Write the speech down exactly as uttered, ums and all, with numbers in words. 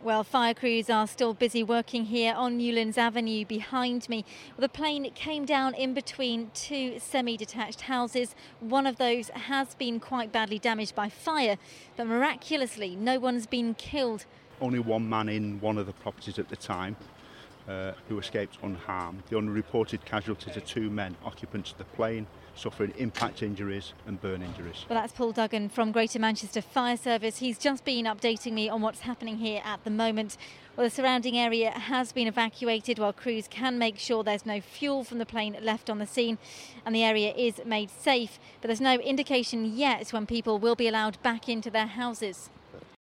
Well, fire crews are still busy working here on Newlands Avenue behind me. The plane came down in between two semi-detached houses. One of those has been quite badly damaged by fire, but miraculously no one's been killed. Only one man in one of the properties at the time uh, who escaped unharmed. The only reported casualties are two men, occupants of the plane, suffering impact injuries and burn injuries. Well, that's Paul Duggan from Greater Manchester Fire Service. He's just been updating me on what's happening here at the moment. Well, the surrounding area has been evacuated while crews can make sure there's no fuel from the plane left on the scene, and the area is made safe, but there's no indication yet when people will be allowed back into their houses.